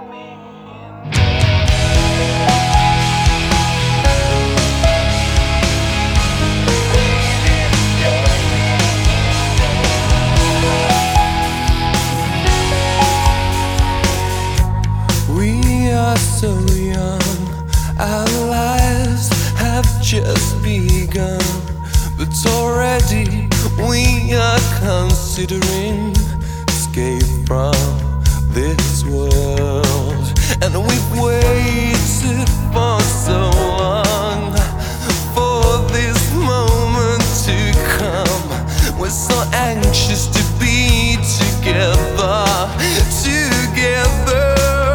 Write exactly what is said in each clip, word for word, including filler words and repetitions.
So young, our lives have just begun, but already we are considering escape from this world. And we've waited for so long for this moment to come. We're so anxious to be together, together.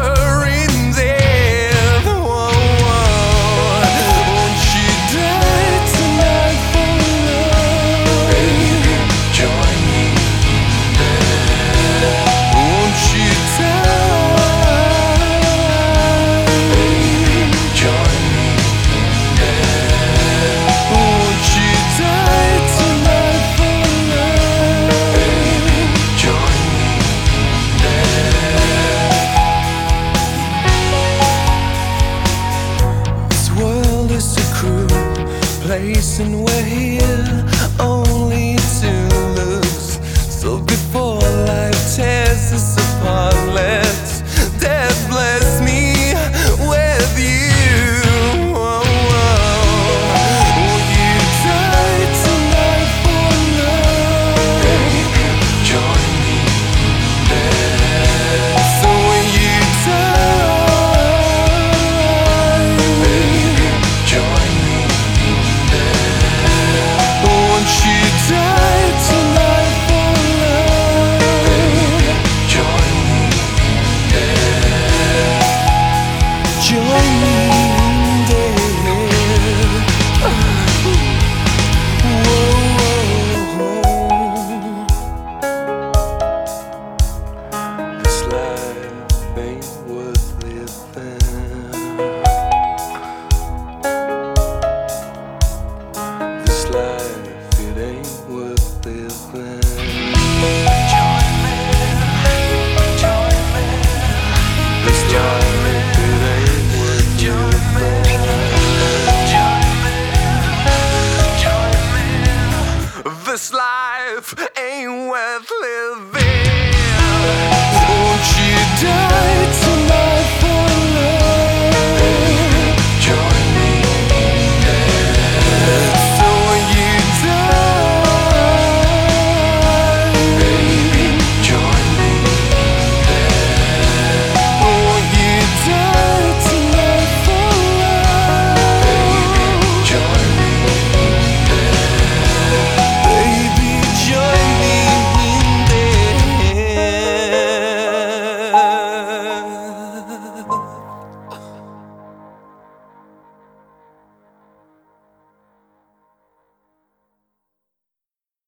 Place and we're here only to lose. So before life tears us apart, let's death bless me with you. Oh, oh. Will you die tonight for love? Baby, join me there. So will you die? Baby, join me. Won't you die tonight for love? Join me there. Join me there. Whoa. This life ain't worth living. This life, it ain't worth living. Join me, join me. This life, it ain't worth living. Join me, join me. This life ain't worth living.